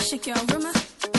shake your rumor.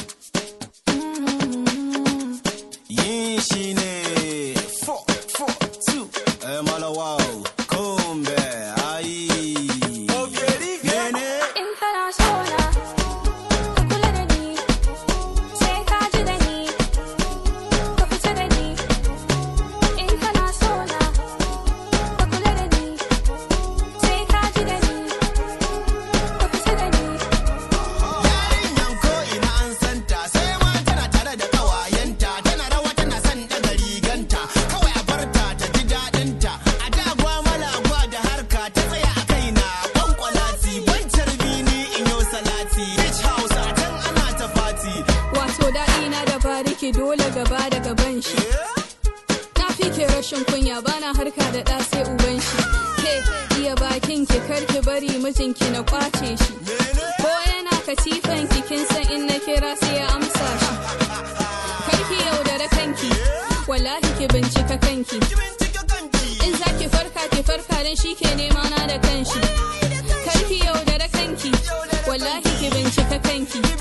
Yin shi ne 4, 2, malawa, kombe, ayi. Nene. In kana sona, ka kula da ni, sai ka ji da ni, ka fita da ni. In kana sona, ka kula da ni, sai ka ji da ni, ka fita da ni. Yarinyan ko ina an santa, sai ma tana tare da ƙawayenta, tana rawa tana son daga riganta, kawai a barta ta ji daɗinta. A da gwamala da harka ta tsaya a kaina, kwankwalati, bancar bini in yau salati. Beach house a can ana ta fati. Wato daɗi na da bariki dole gaba da gaban shi. Na fi ke rashin kunya bana harka da ɗa sai uban shi. Ke iya bakin ki karki bari mijinki na kwace shi. Ko yana katifan ki kin san in na kira sai ya amsa shi. Karki yaudara kanki, wallahi ki bincika kanki. In za ki farka dan shi ke nema na da kanshi. Karki yaudara kanki, wallahi ki bincika kanki.